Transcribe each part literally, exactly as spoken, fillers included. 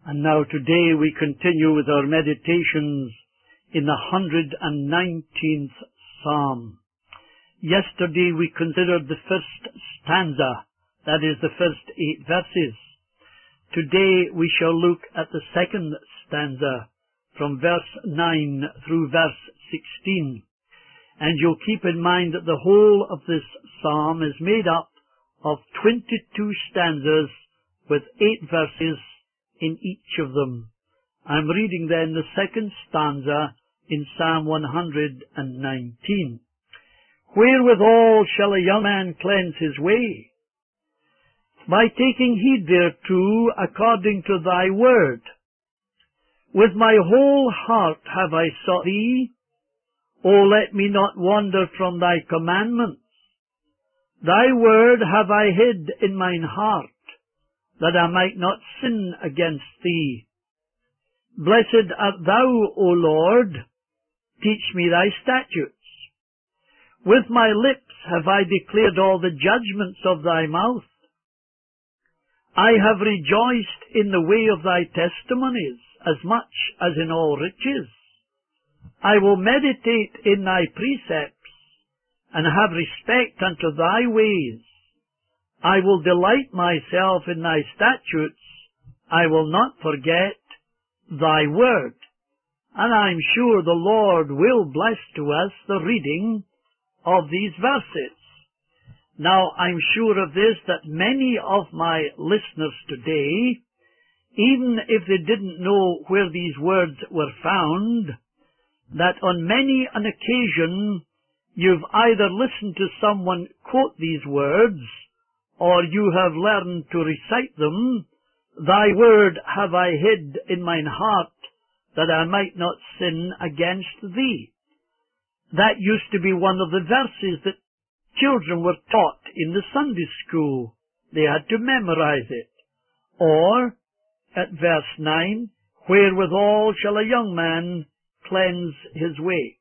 And now today we continue with our meditations in the one hundred nineteenth Psalm. Yesterday we considered the first stanza, that is the first eight verses. Today we shall look at the second stanza, from verse nine through verse sixteen. And you'll keep in mind that the whole of this psalm is made up of twenty-two stanzas with eight verses in each of them. I'm reading then the second stanza in Psalm one hundred nineteen. Wherewithal shall a young man cleanse his way? By taking heed thereto according to thy word. With my whole heart have I sought thee. O let me not wander from thy commandments. Thy word have I hid in mine heart, that I might not sin against thee. Blessed art thou, O Lord. Teach me thy statutes. With my lips have I declared all the judgments of thy mouth. I have rejoiced in the way of thy testimonies, as much as in all riches. I will meditate in thy precepts, and have respect unto thy ways. I will delight myself in thy statutes. I will not forget thy word. And I'm sure the Lord will bless to us the reading of these verses. Now, I'm sure of this, that many of my listeners today, even if they didn't know where these words were found, that on many an occasion you've either listened to someone quote these words, or you have learned to recite them. Thy word have I hid in mine heart, that I might not sin against thee. That used to be one of the verses that children were taught in the Sunday school. They had to memorize it. Or, at verse nine, wherewithal shall a young man cleanse his way.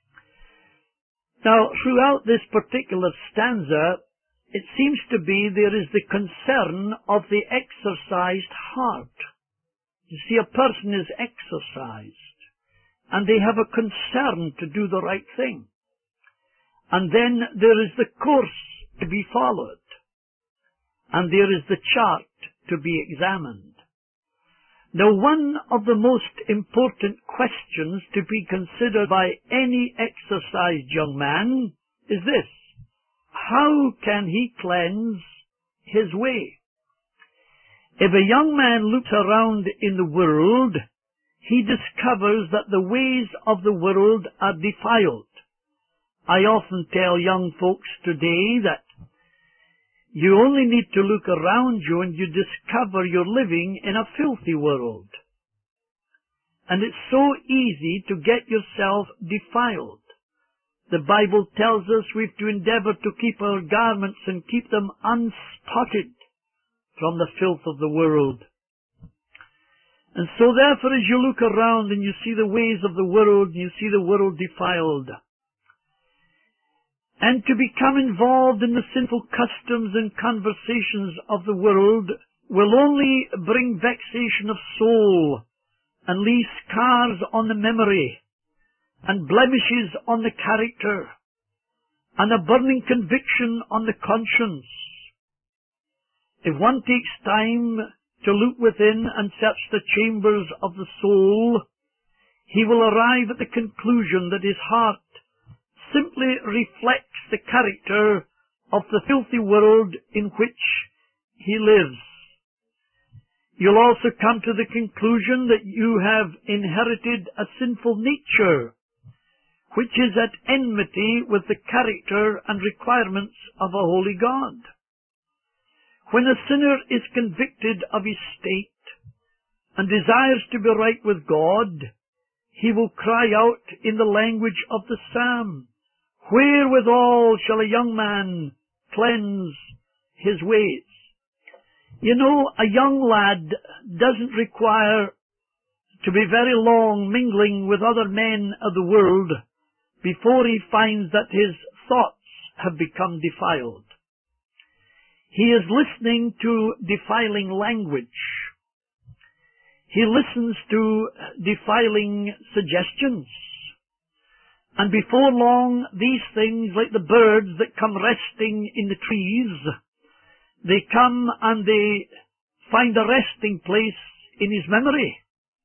Now, throughout this particular stanza, it seems to be there is the concern of the exercised heart. You see, a person is exercised, and they have a concern to do the right thing. And then there is the course to be followed, and there is the chart to be examined. Now, one of the most important questions to be considered by any exercised young man is this: how can he cleanse his way? If a young man looks around in the world, he discovers that the ways of the world are defiled. I often tell young folks today that you only need to look around you and you discover you're living in a filthy world. And it's so easy to get yourself defiled. The Bible tells us we've to endeavor to keep our garments and keep them unspotted from the filth of the world. And so therefore, as you look around and you see the ways of the world, and you see the world defiled, and to become involved in the sinful customs and conversations of the world will only bring vexation of soul and leave scars on the memory and blemishes on the character and a burning conviction on the conscience. If one takes time to look within and search the chambers of the soul, he will arrive at the conclusion that his heart simply reflects the character of the filthy world in which he lives. You'll also come to the conclusion that you have inherited a sinful nature, which is at enmity with the character and requirements of a holy God. When a sinner is convicted of his state and desires to be right with God, he will cry out in the language of the psalm, wherewithal shall a young man cleanse his ways? You know, a young lad doesn't require to be very long mingling with other men of the world before he finds that his thoughts have become defiled. He is listening to defiling language. He listens to defiling suggestions. And before long, these things, like the birds that come resting in the trees, they come and they find a resting place in his memory.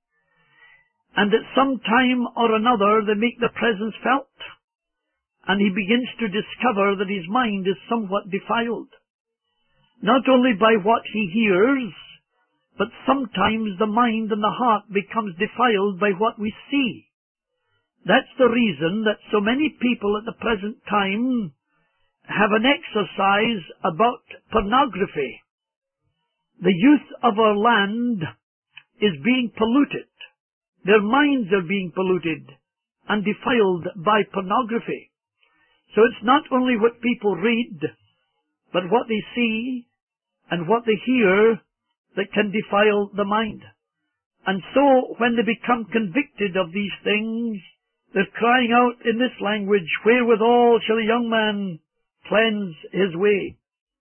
And at some time or another, they make their presence felt. And he begins to discover that his mind is somewhat defiled. Not only by what he hears, but sometimes the mind and the heart becomes defiled by what we see. That's the reason that so many people at the present time have an exercise about pornography. The youth of our land is being polluted. Their minds are being polluted and defiled by pornography. So it's not only what people read, but what they see and what they hear that can defile the mind. And so when they become convicted of these things, they're crying out in this language, "Wherewithal shall a young man cleanse his way?"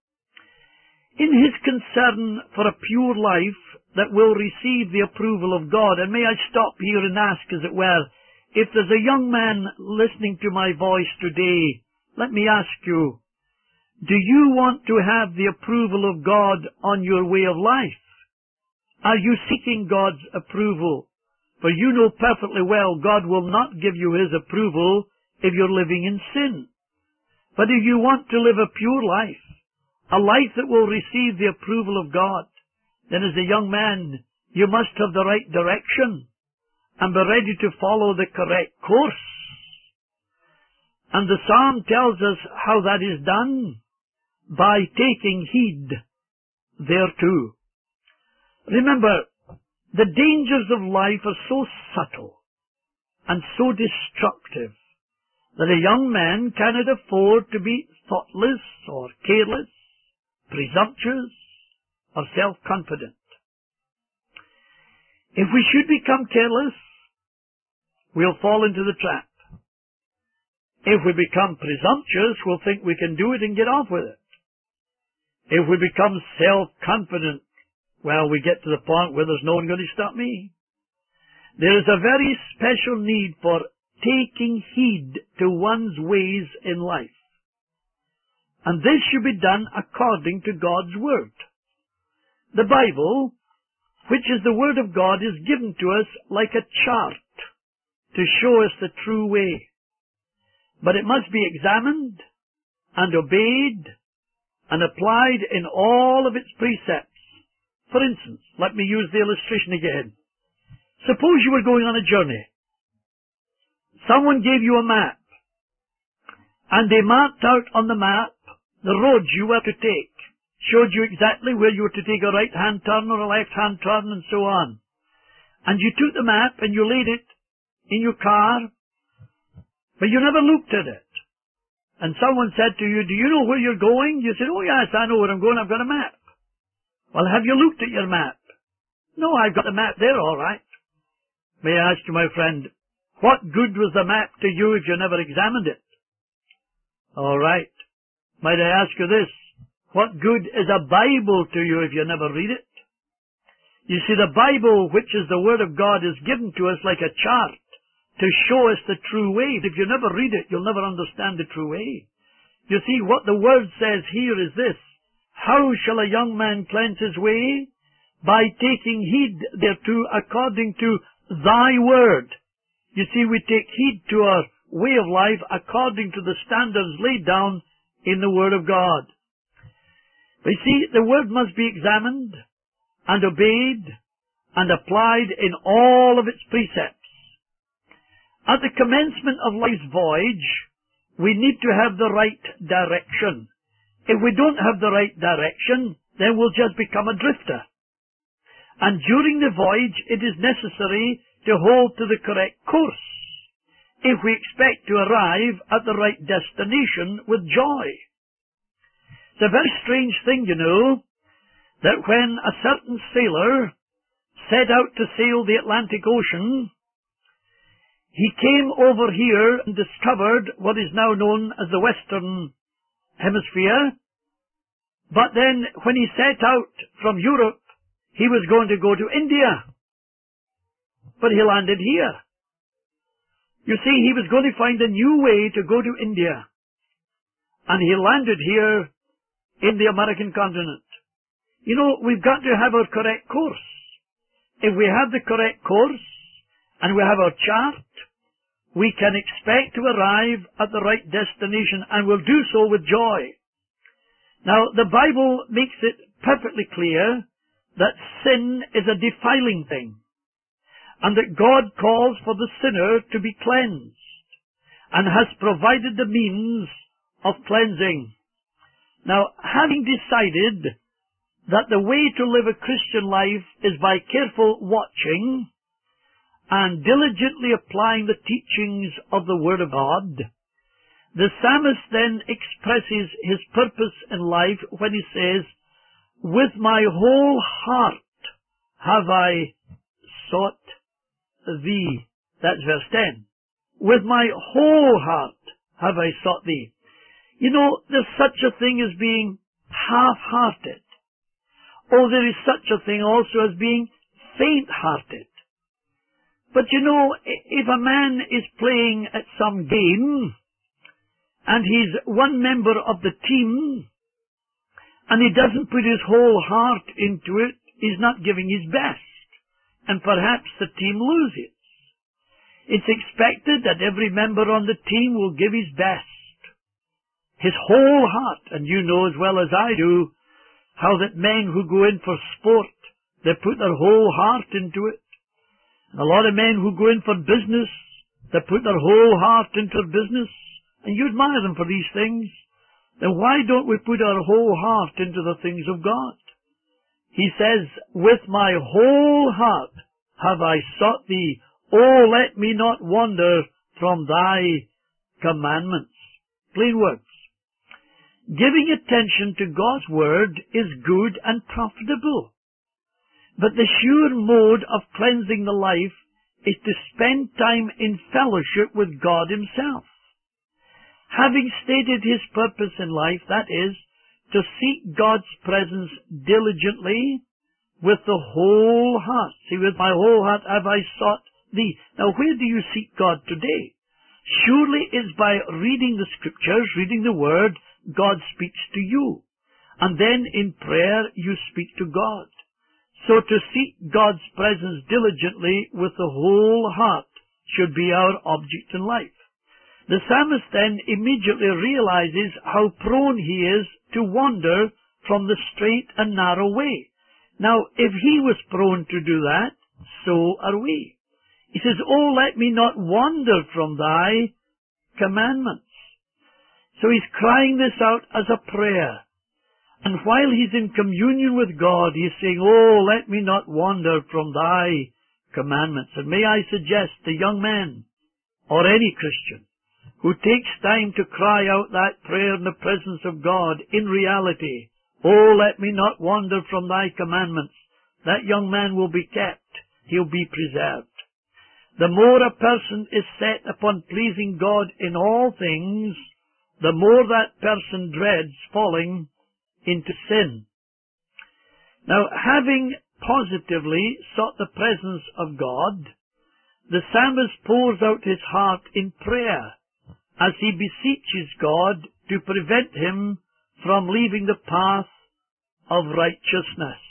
In his concern for a pure life that will receive the approval of God, and may I stop here and ask, as it were, if there's a young man listening to my voice today, let me ask you, do you want to have the approval of God on your way of life? Are you seeking God's approval? For you know perfectly well God will not give you his approval if you're living in sin. But if you want to live a pure life, a life that will receive the approval of God, then as a young man, you must have the right direction and be ready to follow the correct course. And the psalm tells us how that is done, by taking heed thereto. Remember, the dangers of life are so subtle and so destructive that a young man cannot afford to be thoughtless or careless, presumptuous or self-confident. If we should become careless, we'll fall into the trap. If we become presumptuous, we'll think we can do it and get off with it. If we become self-confident, well, we get to the point where there's no one going to stop me. There is a very special need for taking heed to one's ways in life. And this should be done according to God's Word. The Bible, which is the Word of God, is given to us like a chart to show us the true way. But it must be examined and obeyed and applied in all of its precepts. For instance, let me use the illustration again. Suppose you were going on a journey. Someone gave you a map, and they marked out on the map the roads you were to take, showed you exactly where you were to take a right-hand turn or a left-hand turn and so on. And you took the map and you laid it in your car, but you never looked at it. And someone said to you, "Do you know where you're going?" You said, "Oh yes, I know where I'm going, I've got a map." "Well, have you looked at your map?" "No, I've got the map there all right." May I ask you, my friend, what good was the map to you if you never examined it? All right. Might I ask you this? What good is a Bible to you if you never read it? You see, the Bible, which is the Word of God, is given to us like a chart to show us the true way. If you never read it, you'll never understand the true way. You see, what the Word says here is this: how shall a young man cleanse his way? By taking heed thereto according to thy word. You see, we take heed to our way of life according to the standards laid down in the Word of God. But you see, the Word must be examined and obeyed and applied in all of its precepts. At the commencement of life's voyage, we need to have the right direction. If we don't have the right direction, then we'll just become a drifter. And during the voyage, it is necessary to hold to the correct course if we expect to arrive at the right destination with joy. It's a very strange thing, you know, that when a certain sailor set out to sail the Atlantic Ocean, he came over here and discovered what is now known as the Western Hemisphere. But then, when he set out from Europe, he was going to go to India. but he landed here. You see, he was going to find a new way to go to India. And he landed here in the American continent. You know, we've got to have our correct course. If we have the correct course, and we have our chart, we can expect to arrive at the right destination, and we'll do so with joy. Now, the Bible makes it perfectly clear that sin is a defiling thing, and that God calls for the sinner to be cleansed, and has provided the means of cleansing. Now, having decided that the way to live a Christian life is by careful watching and diligently applying the teachings of the Word of God, the psalmist then expresses his purpose in life when he says, "With my whole heart have I sought thee." That's verse ten. "With my whole heart have I sought thee." You know, there's such a thing as being half-hearted. Oh, there is such a thing also as being faint-hearted. But you know, if a man is playing at some game, and he's one member of the team, and he doesn't put his whole heart into it, he's not giving his best, and perhaps the team loses. It's expected that every member on the team will give his best, his whole heart, and you know as well as I do, how that men who go in for sport, they put their whole heart into it. And a lot of men who go in for business, they put their whole heart into their business, and you admire them for these things. Then why don't we put our whole heart into the things of God? He says, "With my whole heart have I sought thee. Oh, let me not wander from thy commandments." Plain words. Giving attention to God's Word is good and profitable. But the sure mode of cleansing the life is to spend time in fellowship with God Himself. Having stated His purpose in life, that is, to seek God's presence diligently with the whole heart. See, with my whole heart have I sought thee. Now, where do you seek God today? Surely it's by reading the Scriptures, reading the Word, God speaks to you. And then in prayer you speak to God. So to seek God's presence diligently with the whole heart should be our object in life. The psalmist then immediately realizes how prone he is to wander from the straight and narrow way. Now, if he was prone to do that, so are we. He says, "Oh, let me not wander from thy commandments." So he's crying this out as a prayer. And while he's in communion with God, he's saying, "Oh, let me not wander from thy commandments." And may I suggest the young man, or any Christian, who takes time to cry out that prayer in the presence of God, in reality, "Oh, let me not wander from thy commandments," that young man will be kept. He'll be preserved. The more a person is set upon pleasing God in all things, the more that person dreads falling into sin. Now, having positively sought the presence of God, the psalmist pours out his heart in prayer as he beseeches God to prevent him from leaving the path of righteousness.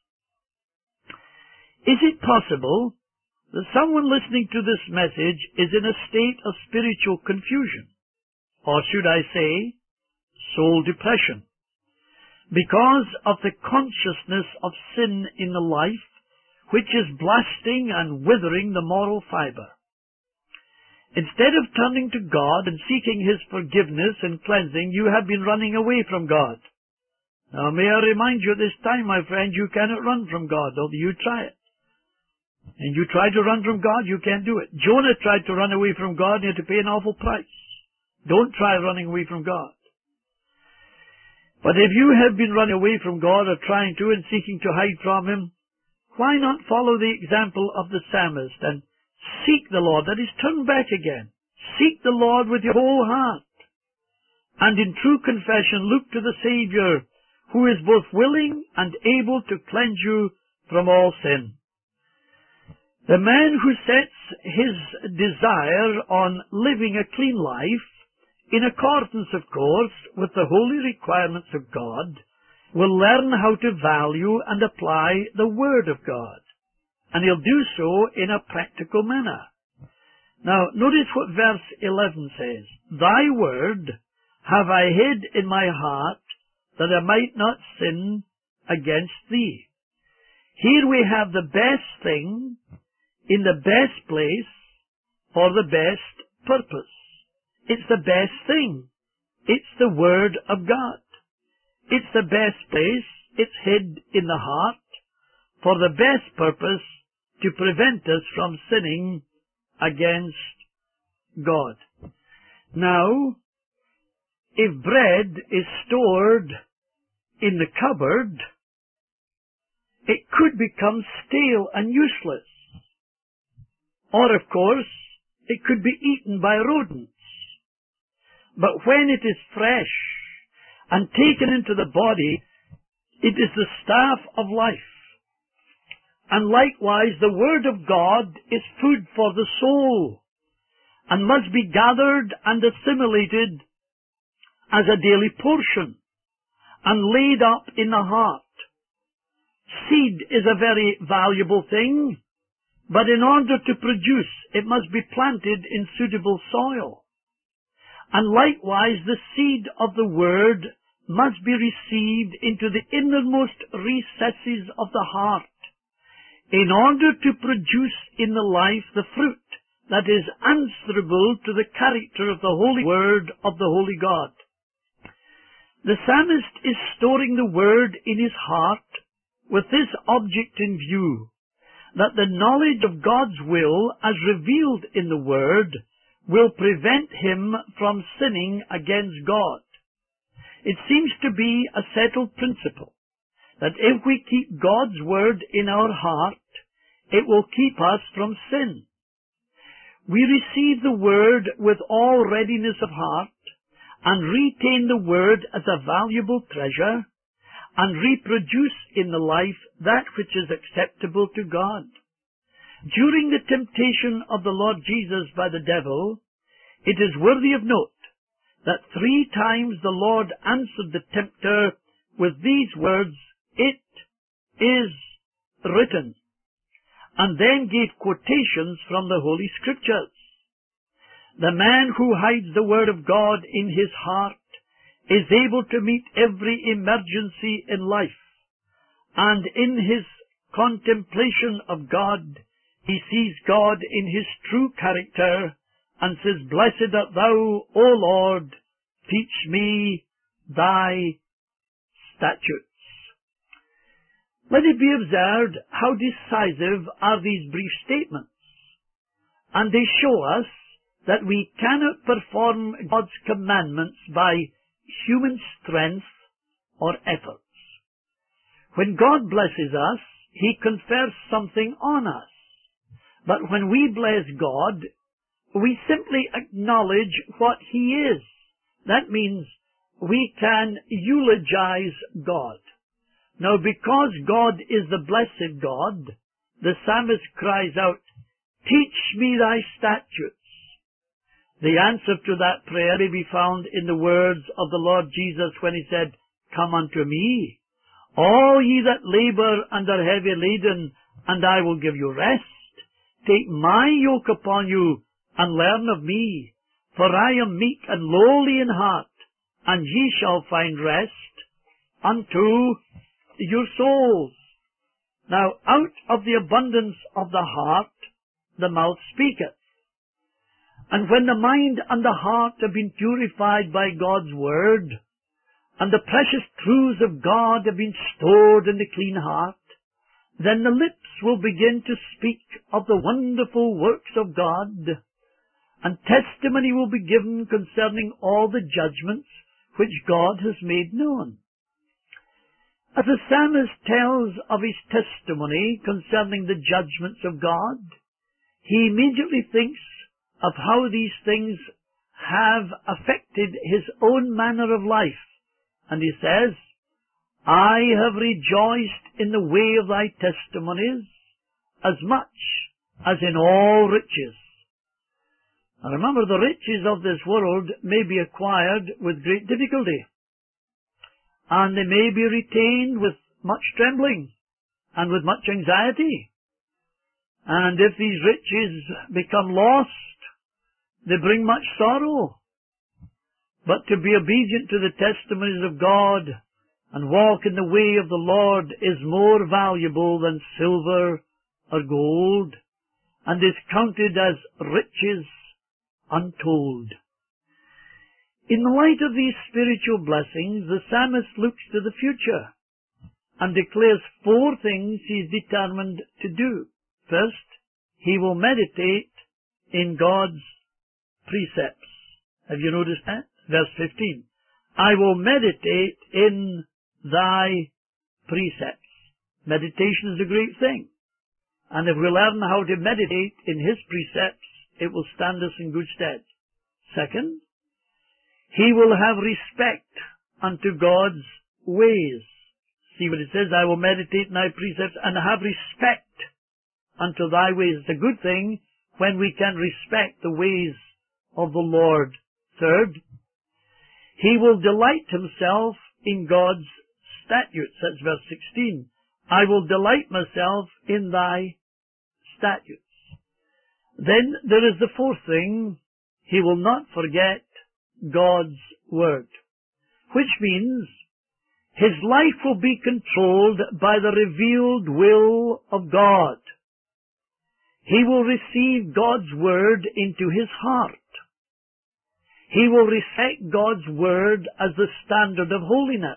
Is it possible that someone listening to this message is in a state of spiritual confusion, or should I say, soul depression, because of the consciousness of sin in the life, which is blasting and withering the moral fibre? Instead of turning to God and seeking His forgiveness and cleansing, you have been running away from God. Now, may I remind you at this time, my friend, you cannot run from God, although you try it. And you try to run from God, you can't do it. Jonah tried to run away from God and he had to pay an awful price. Don't try running away from God. But if you have been running away from God or trying to and seeking to hide from Him, why not follow the example of the psalmist and seek the Lord? That is, turn back again. Seek the Lord with your whole heart. And in true confession, look to the Savior, who is both willing and able to cleanse you from all sin. The man who sets his desire on living a clean life, in accordance, of course, with the holy requirements of God, will learn how to value and apply the Word of God. And he'll do so in a practical manner. Now, notice what verse eleven says. Thy word have I hid in my heart, that I might not sin against thee. Here we have the best thing, in the best place, for the best purpose. It's the best thing. It's the Word of God. It's the best place. It's hid in the heart for the best purpose, to prevent us from sinning against God. Now, if bread is stored in the cupboard, it could become stale and useless. Or, of course, it could be eaten by rodents. But when it is fresh and taken into the body, it is the staff of life. And likewise, the Word of God is food for the soul, and must be gathered and assimilated as a daily portion, and laid up in the heart. Seed is a very valuable thing, but in order to produce, it must be planted in suitable soil. And likewise, the seed of the Word must be received into the innermost recesses of the heart, in order to produce in the life the fruit that is answerable to the character of the holy Word of the Holy God. The psalmist is storing the Word in his heart with this object in view, that the knowledge of God's will as revealed in the Word will prevent him from sinning against God. It seems to be a settled principle that if we keep God's Word in our heart, it will keep us from sin. We receive the Word with all readiness of heart, and retain the Word as a valuable treasure, and reproduce in the life that which is acceptable to God. During the temptation of the Lord Jesus by the devil, it is worthy of note that three times the Lord answered the tempter with these words, "It is written," and then gave quotations from the Holy Scriptures. The man who hides the Word of God in his heart is able to meet every emergency in life, and in his contemplation of God, he sees God in his true character, and says, "Blessed art thou, O Lord, teach me thy statutes." Let it be observed how decisive are these brief statements, and they show us that we cannot perform God's commandments by human strength or efforts. When God blesses us, He confers something on us. But when we bless God, we simply acknowledge what He is. That means we can eulogize God. Now, because God is the blessed God, the psalmist cries out, "Teach me thy statutes." The answer to that prayer may be found in the words of the Lord Jesus when He said, "Come unto me, all ye that labor and are heavy laden, and I will give you rest. Take my yoke upon you, and learn of me, for I am meek and lowly in heart, and ye shall find rest unto your souls." Now, out of the abundance of the heart, the mouth speaketh. And when the mind and the heart have been purified by God's Word, and the precious truths of God have been stored in the clean heart, then the lips will begin to speak of the wonderful works of God, and testimony will be given concerning all the judgments which God has made known. As the psalmist tells of his testimony concerning the judgments of God, he immediately thinks of how these things have affected his own manner of life. And he says, "I have rejoiced in the way of thy testimonies, as much as in all riches. And remember, the riches of this world may be acquired with great difficulty, and they may be retained with much trembling and with much anxiety. And if these riches become lost, they bring much sorrow. But to be obedient to the testimonies of God and walk in the way of the Lord is more valuable than silver or gold, and is counted as riches untold. In the light of these spiritual blessings, the psalmist looks to the future and declares four things he is determined to do. First, he will meditate in God's precepts. Have you noticed that? Verse fifteen. I will meditate in thy precepts. Meditation is a great thing. And if we learn how to meditate in his precepts, it will stand us in good stead. Second, he will have respect unto God's ways. See what it says, I will meditate in thy precepts and have respect unto thy ways. It's a good thing when we can respect the ways of the Lord. Third, he will delight himself in God's statutes. That's verse sixteen. I will delight myself in thy statutes. Then there is the fourth thing. He will not forget God's word, which means his life will be controlled by the revealed will of God. He will receive God's word into his heart. He will respect God's word as the standard of holiness.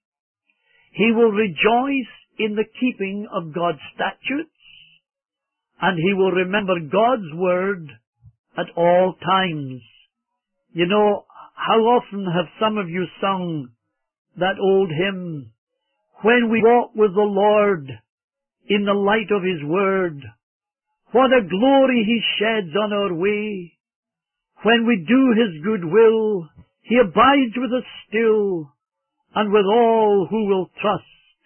He will rejoice in the keeping of God's statutes, and he will remember God's word at all times. You know, how often have some of you sung that old hymn, when we walk with the Lord in the light of his word, what a glory he sheds on our way. When we do his good will, he abides with us still, and with all who will trust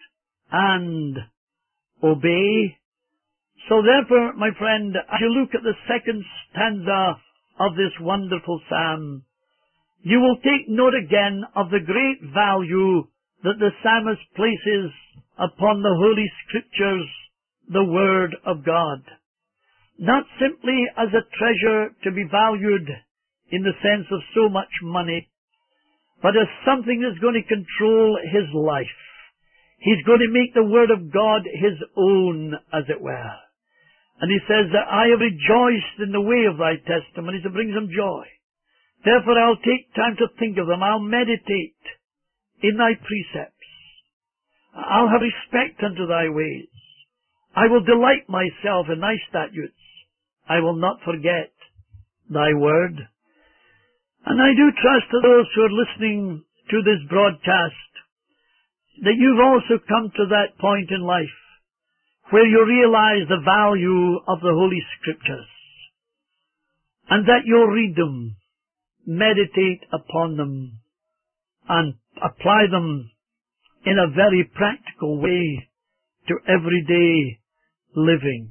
and obey. So therefore, my friend, as you look at the second stanza of this wonderful psalm, you will take note again of the great value that the psalmist places upon the Holy Scriptures, the Word of God. Not simply as a treasure to be valued in the sense of so much money, but as something that's going to control his life. He's going to make the Word of God his own, as it were. And he says that I have rejoiced in the way of thy testimonies. It brings him joy. Therefore I'll take time to think of them. I'll meditate in thy precepts. I'll have respect unto thy ways. I will delight myself in thy statutes. I will not forget thy word. And I do trust to those who are listening to this broadcast that you've also come to that point in life where you realize the value of the Holy Scriptures, and that you'll read them, meditate upon them, and apply them in a very practical way to everyday living.